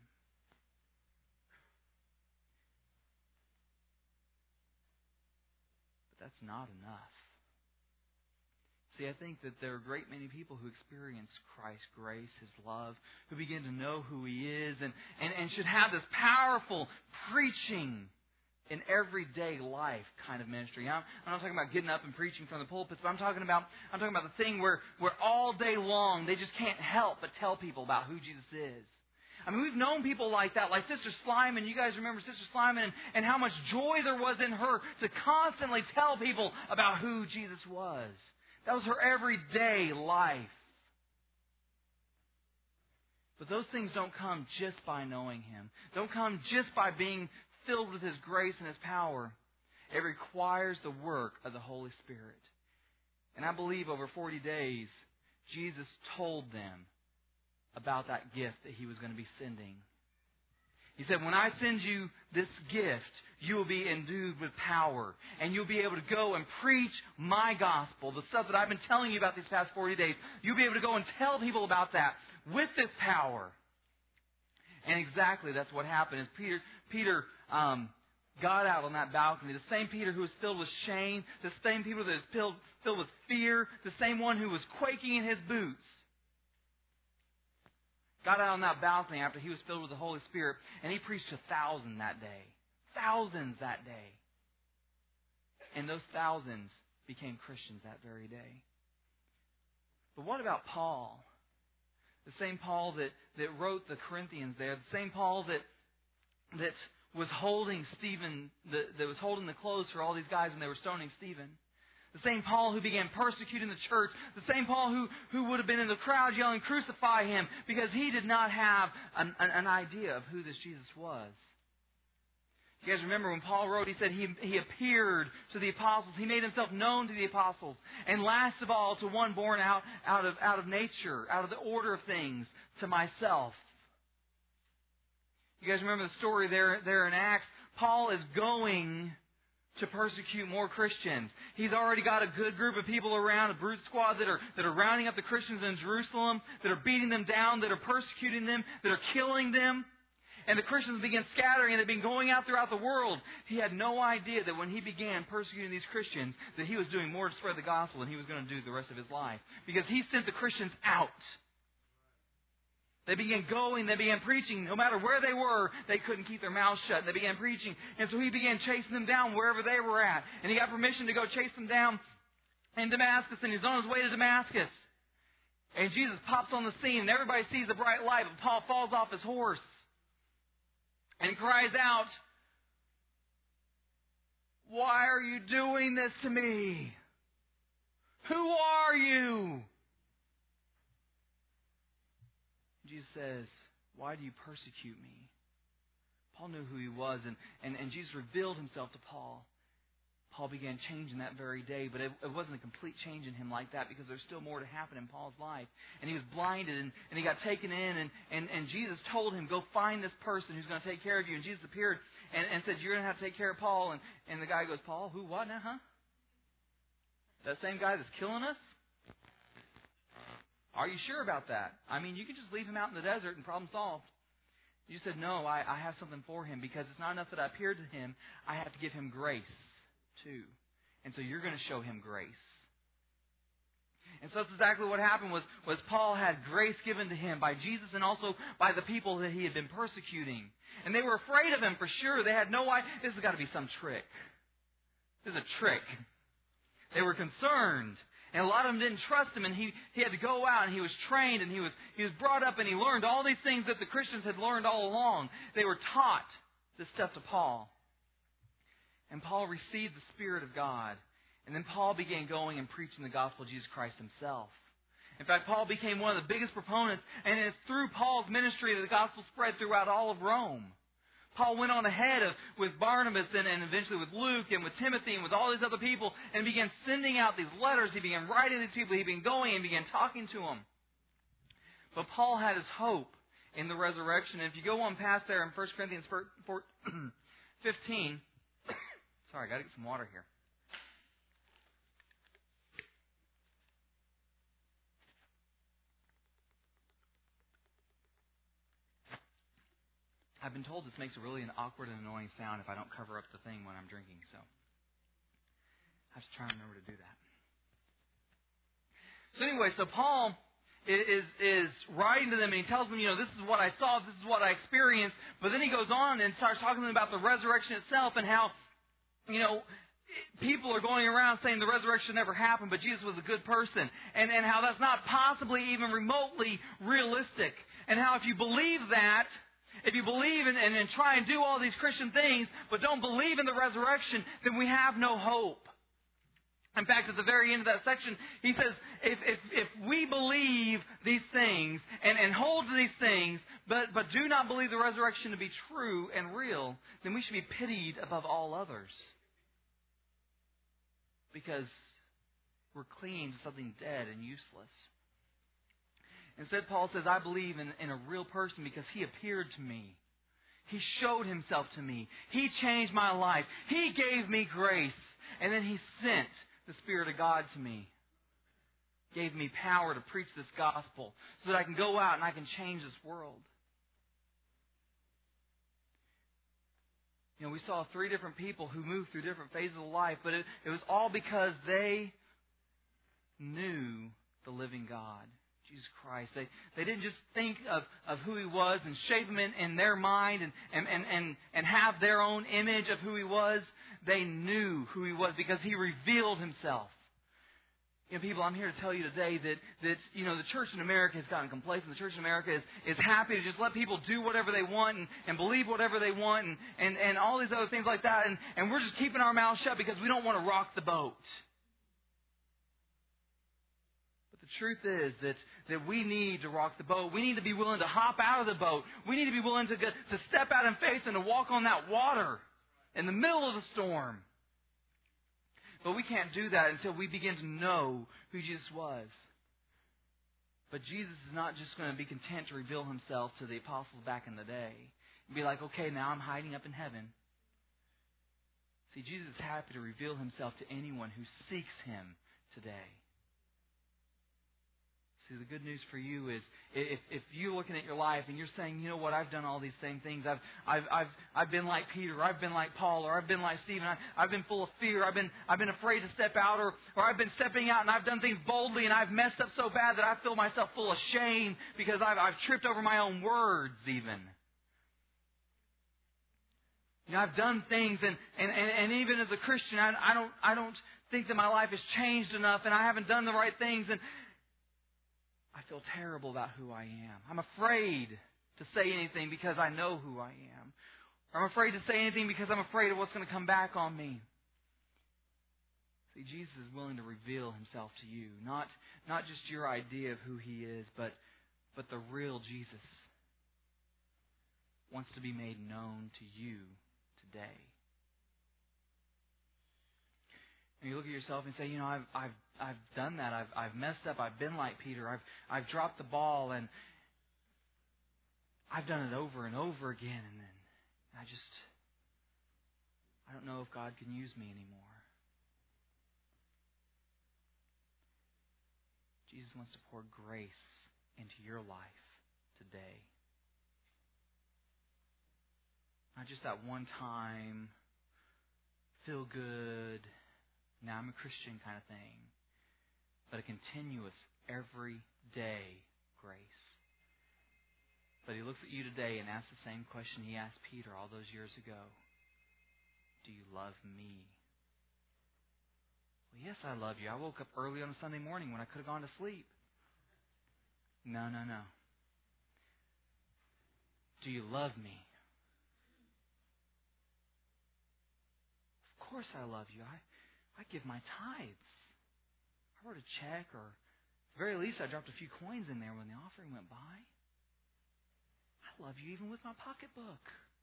[SPEAKER 1] But that's not enough. See, I think that there are a great many people who experience Christ's grace, His love, who begin to know who He is and should have this powerful preaching an everyday life kind of ministry. I'm not talking about getting up and preaching from the pulpits, but I'm talking about the thing where all day long they just can't help but tell people about who Jesus is. I mean, we've known people like that, like Sister Slyman. You guys remember Sister Slyman and how much joy there was in her to constantly tell people about who Jesus was. That was her everyday life. But those things don't come just by knowing Him. Don't come just by being filled with His grace and His power. It requires the work of the Holy Spirit. And I believe over 40 days, Jesus told them about that gift that He was going to be sending. He said, when I send you this gift, you will be endued with power. And you'll be able to go and preach my gospel, the stuff that I've been telling you about these past 40 days. You'll be able to go and tell people about that with this power. And exactly that's what happened. As Peter got out on that balcony, the same Peter who was filled with shame, the same Peter that was filled with fear, the same one who was quaking in his boots, got out on that balcony after he was filled with the Holy Spirit, and he preached to thousands that day. Thousands that day. And those thousands became Christians that very day. But what about Paul? The same Paul that wrote the Corinthians there, the same Paul that was holding Stephen, that was holding the clothes for all these guys when they were stoning Stephen. The same Paul who began persecuting the church. The same Paul who would have been in the crowd yelling, "Crucify him," because he did not have an idea of who this Jesus was. You guys remember when Paul wrote, he said he appeared to the apostles. He made himself known to the apostles. And last of all, to one born out of nature, out of the order of things, to myself. You guys remember the story there in Acts? Paul is going to persecute more Christians. He's already got a good group of people around, a brute squad that are rounding up the Christians in Jerusalem, that are beating them down, that are persecuting them, that are killing them. And the Christians began scattering, and they've been going out throughout the world. He had no idea that when he began persecuting these Christians, that he was doing more to spread the gospel than he was going to do the rest of his life. Because he sent the Christians out. They began going, they began preaching. No matter where they were, they couldn't keep their mouths shut. They began preaching. And so he began chasing them down wherever they were at. And he got permission to go chase them down in Damascus, and he's on his way to Damascus. And Jesus pops on the scene, and everybody sees the bright light, but Paul falls off his horse. And he cries out, "Why are you doing this to me? Who are you?" Jesus says, "Why do you persecute me?" Paul knew who he was, and Jesus revealed himself to Paul. Paul began changing that very day, but it wasn't a complete change in him like that, because there's still more to happen in Paul's life. And he was blinded, and he got taken in, and Jesus told him, "Go find this person who's going to take care of you." And Jesus appeared and said, "You're going to have to take care of Paul." And the guy goes, "Paul, who, what now, huh? That same guy that's killing us? Are you sure about that? I mean, you can just leave him out in the desert and problem solved." You said, "No, I have something for him, because it's not enough that I appeared to him. I have to give him grace too. And so you're going to show him grace." And so that's exactly what happened was Paul had grace given to him by Jesus and also by the people that he had been persecuting. And they were afraid of him for sure. They had no idea. This has got to be some trick. This is a trick. They were concerned. And a lot of them didn't trust him, and he had to go out, and he was trained, and he was brought up, and he learned all these things that the Christians had learned all along. They were taught this stuff to Paul. And Paul received the Spirit of God. And then Paul began going and preaching the gospel of Jesus Christ himself. In fact, Paul became one of the biggest proponents, and it's through Paul's ministry that the gospel spread throughout all of Rome. Paul went on ahead with Barnabas and eventually with Luke and with Timothy and with all these other people, and began sending out these letters. He began writing to these people. He began going and began talking to them. But Paul had his hope in the resurrection. And if you go on past there in 1 Corinthians 15... Sorry, I got to get some water here. I've been told this makes a really an awkward and annoying sound if I don't cover up the thing when I'm drinking, so I have to try and remember to do that. So anyway, so Paul is writing to them, and he tells them, this is what I saw, this is what I experienced. But then he goes on and starts talking to them about the resurrection itself and how, people are going around saying the resurrection never happened, but Jesus was a good person. And how that's not possibly even remotely realistic. And how if you believe that, if you believe and try and do all these Christian things, but don't believe in the resurrection, then we have no hope. In fact, at the very end of that section, he says, if we believe these things and hold to these things, but do not believe the resurrection to be true and real, then we should be pitied above all others. Because we're clinging to something dead and useless. Instead, Paul says, I believe in a real person because he appeared to me. He showed himself to me. He changed my life. He gave me grace. And then he sent the Spirit of God to me. Gave me power to preach this gospel so that I can go out and I can change this world. We saw 3 different people who moved through different phases of life, but it was all because they knew the living God, Jesus Christ. They didn't just think of who He was and shape Him in their mind and have their own image of who He was. They knew who He was because He revealed Himself. People, I'm here to tell you today that the church in America has gotten complacent. The church in America is happy to just let people do whatever they want and believe whatever they want and all these other things like that. And we're just keeping our mouths shut because we don't want to rock the boat. But the truth is that we need to rock the boat. We need to be willing to hop out of the boat. We need to be willing to step out in faith and to walk on that water in the middle of the storm. But we can't do that until we begin to know who Jesus was. But Jesus is not just going to be content to reveal Himself to the apostles back in the day. And be like, okay, now I'm hiding up in heaven. See, Jesus is happy to reveal Himself to anyone who seeks Him today. See, the good news for you is if you're looking at your life and you're saying, you know what, I've done all these same things. I've been like Peter, I've been like Paul, or I've been like Stephen. I've been full of fear. I've been afraid to step out, or I've been stepping out and I've done things boldly and I've messed up so bad that I feel myself full of shame because I've tripped over my own words even. I've done things and even as a Christian, I don't think that my life has changed enough and I haven't done the right things and I feel terrible about who I am. I'm afraid to say anything because I know who I am. Or I'm afraid to say anything because I'm afraid of what's going to come back on me. See, Jesus is willing to reveal Himself to you. Not just your idea of who He is, but the real Jesus wants to be made known to you today. And you look at yourself and say, I've done that. I've messed up. I've been like Peter. I've dropped the ball, and I've done it over and over again. And then I don't know if God can use me anymore. Jesus wants to pour grace into your life today. Not just that one time, feel good, now I'm a Christian kind of thing, but a continuous, everyday grace. But He looks at you today and asks the same question He asked Peter all those years ago. Do you love me? Well, yes, I love you. I woke up early on a Sunday morning when I could have gone to sleep. No. Do you love me? Of course I love you. I give my tithes. I wrote a check, or at the very least I dropped a few coins in there when the offering went by. I love you even with my pocketbook.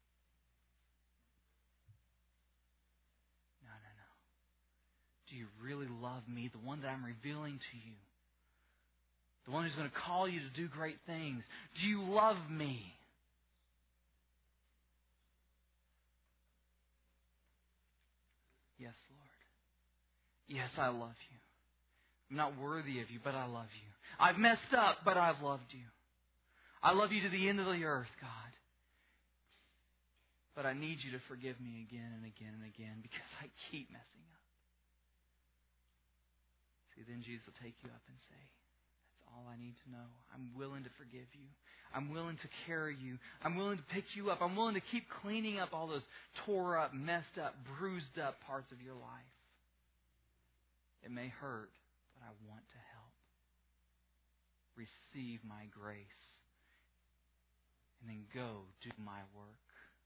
[SPEAKER 1] No. Do you really love me, the one that I'm revealing to you? The one who's going to call you to do great things. Do you love me? Yes, Lord. Yes, I love you. I'm not worthy of you, but I love you. I've messed up, but I've loved you. I love you to the end of the earth, God. But I need you to forgive me again and again and again because I keep messing up. See, then Jesus will take you up and say, that's all I need to know. I'm willing to forgive you. I'm willing to carry you. I'm willing to pick you up. I'm willing to keep cleaning up all those tore up, messed up, bruised up parts of your life. It may hurt, but I want to help. Receive my grace. And then go do my work.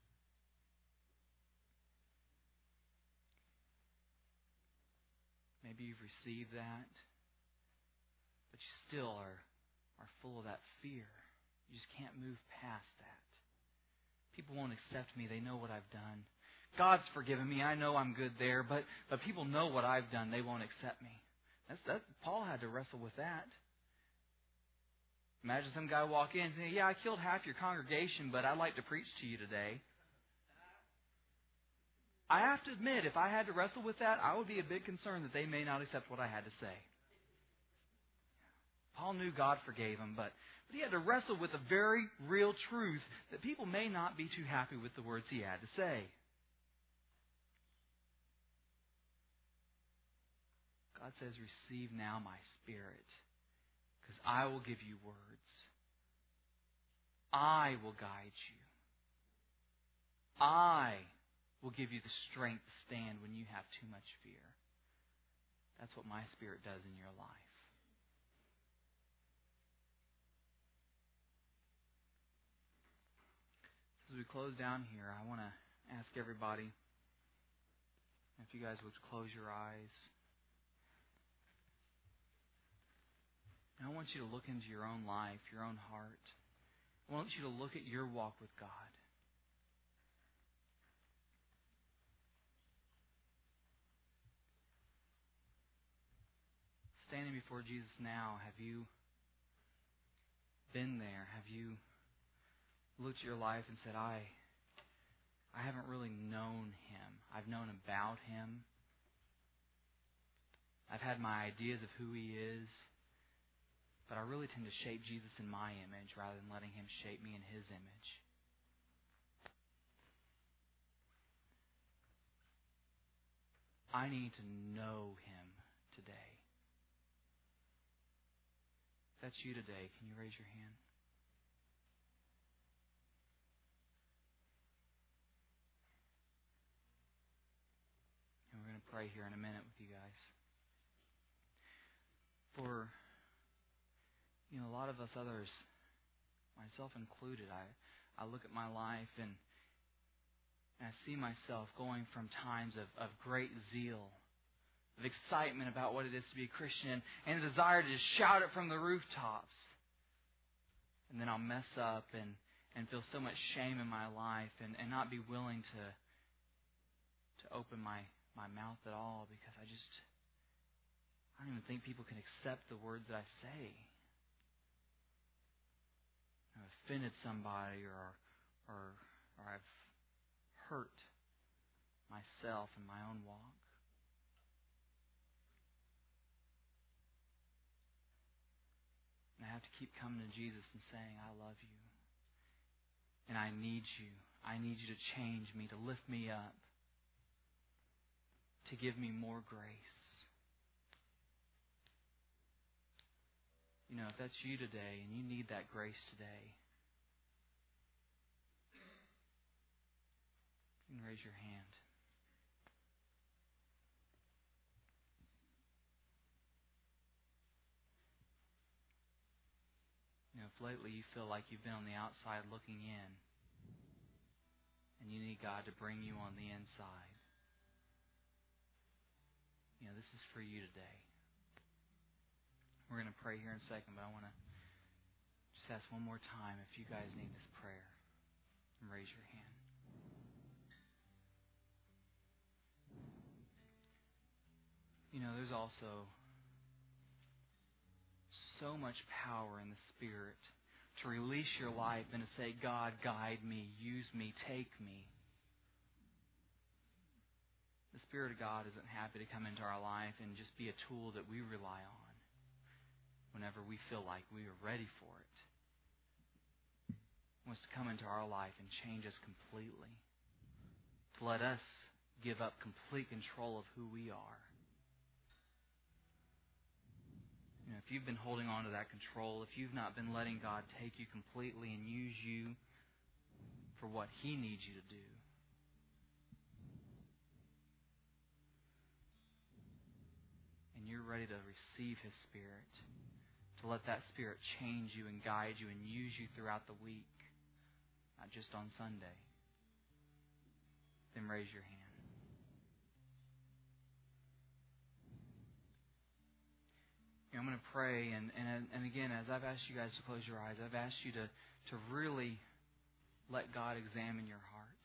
[SPEAKER 1] Maybe you've received that, but you still are full of that fear. You just can't move past that. People won't accept me. They know what I've done. God's forgiven me. I know I'm good there, but people know what I've done. They won't accept me. Paul had to wrestle with that. Imagine some guy walk in and say, yeah, I killed half your congregation, but I'd like to preach to you today. I have to admit, if I had to wrestle with that, I would be a bit concerned that they may not accept what I had to say. Paul knew God forgave him, but he had to wrestle with a very real truth that people may not be too happy with the words he had to say. God says, receive now my Spirit, because I will give you words. I will guide you. I will give you the strength to stand when you have too much fear. That's what my Spirit does in your life. As we close down here, I want to ask everybody if you guys would close your eyes. And I want you to look into your own life, your own heart. I want you to look at your walk with God. Standing before Jesus now, have you been there? Have you looked at your life and said, I haven't really known Him. I've known about Him. I've had my ideas of who He is, but I really tend to shape Jesus in my image rather than letting Him shape me in His image. I need to know Him today. If that's you today, can you raise your hand? And we're going to pray here in a minute with you guys. For a lot of us others, myself included, I look at my life and I see myself going from times of great zeal, of excitement about what it is to be a Christian, and a desire to just shout it from the rooftops. And then I'll mess up and feel so much shame in my life and not be willing to open my mouth at all because I don't even think people can accept the words that I say. I've offended somebody or I've hurt myself in my own walk. And I have to keep coming to Jesus and saying, I love you. And I need you. I need you to change me, to lift me up, to give me more grace. If that's you today and you need that grace today, you can raise your hand. If lately you feel like you've been on the outside looking in and you need God to bring you on the inside, this is for you today. We're going to pray here in a second, but I want to just ask one more time if you guys need this prayer. And raise your hand. There's also so much power in the Spirit to release your life and to say, God, guide me, use me, take me. The Spirit of God isn't happy to come into our life and just be a tool that we rely on whenever we feel like we are ready for it. He wants to come into our life and change us completely. To let us give up complete control of who we are. If if you've been holding on to that control, if you've not been letting God take you completely and use you for what He needs you to do, and you're ready to receive His Spirit, to let that Spirit change you and guide you and use you throughout the week, not just on Sunday, then raise your hand. I'm going to pray, and again, as I've asked you guys to close your eyes, I've asked you to really let God examine your heart.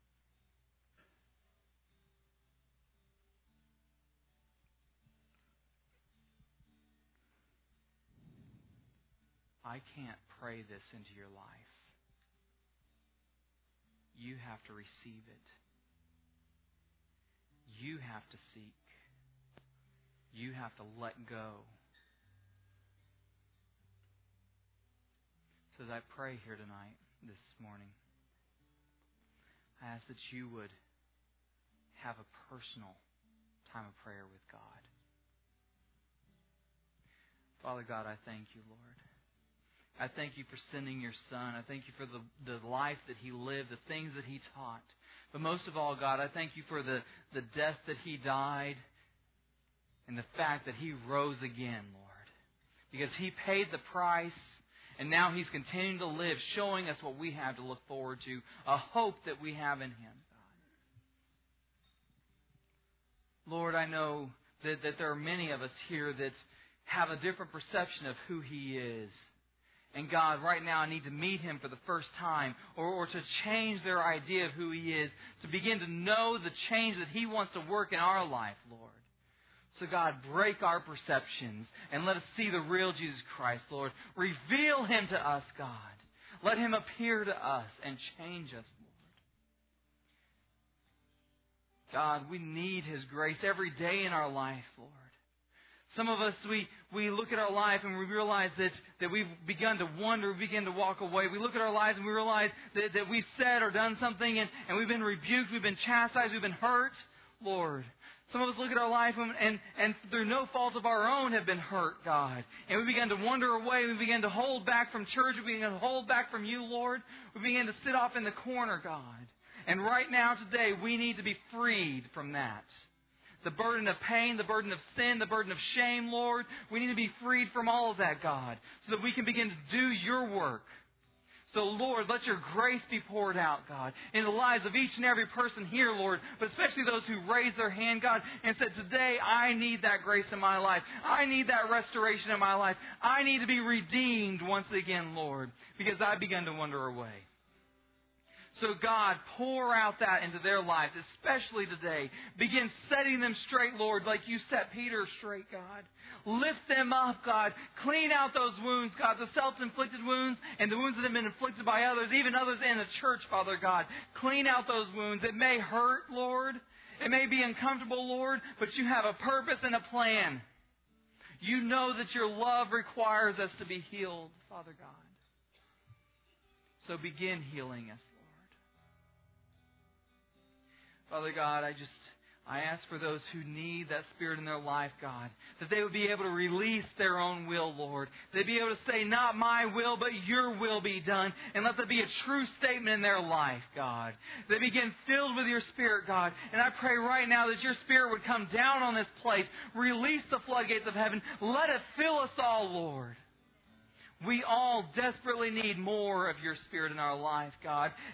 [SPEAKER 1] I can't pray this into your life. You have to receive it. You have to seek. You have to let go. So as I pray here tonight, this morning, I ask that you would have a personal time of prayer with God. Father God, I thank you, Lord. I thank you for sending your Son. I thank you for the life that He lived, the things that He taught. But most of all, God, I thank you for the death that He died and the fact that He rose again, Lord. Because He paid the price, and now He's continuing to live, showing us what we have to look forward to, a hope that we have in Him, God. Lord, I know that there are many of us here that have a different perception of who He is. And God, right now I need to meet Him for the first time, or to change their idea of who He is, to begin to know the change that He wants to work in our life, Lord. So God, break our perceptions and let us see the real Jesus Christ, Lord. Reveal Him to us, God. Let Him appear to us and change us, Lord. God, we need His grace every day in our life, Lord. Some of us, we look at our life and we realize that we've begun to wonder, we begin to walk away. We look at our lives and we realize that we've said or done something and we've been rebuked, we've been chastised, we've been hurt, Lord. Some of us look at our life and through no fault of our own have been hurt, God. And we begin to wander away. We begin to hold back from church. We begin to hold back from you, Lord. We begin to sit off in the corner, God. And right now, today, we need to be freed from that. The burden of pain, the burden of sin, the burden of shame, Lord. We need to be freed from all of that, God, so that we can begin to do your work. So, Lord, let your grace be poured out, God, in the lives of each and every person here, Lord, but especially those who raised their hand, God, and said, today I need that grace in my life. I need that restoration in my life. I need to be redeemed once again, Lord, because I begun to wander away. So, God, pour out that into their lives, especially today. Begin setting them straight, Lord, like you set Peter straight, God. Lift them up, God. Clean out those wounds, God, the self-inflicted wounds and the wounds that have been inflicted by others, even others in the church, Father God. Clean out those wounds. It may hurt, Lord. It may be uncomfortable, Lord, but you have a purpose and a plan. You know that your love requires us to be healed, Father God. So begin healing us. Father God, I ask for those who need that Spirit in their life, God, that they would be able to release their own will, Lord. They'd be able to say, not my will, but your will be done. And let that be a true statement in their life, God. They begin filled with your Spirit, God. And I pray right now that your Spirit would come down on this place. Release the floodgates of heaven. Let it fill us all, Lord. We all desperately need more of your Spirit in our life, God.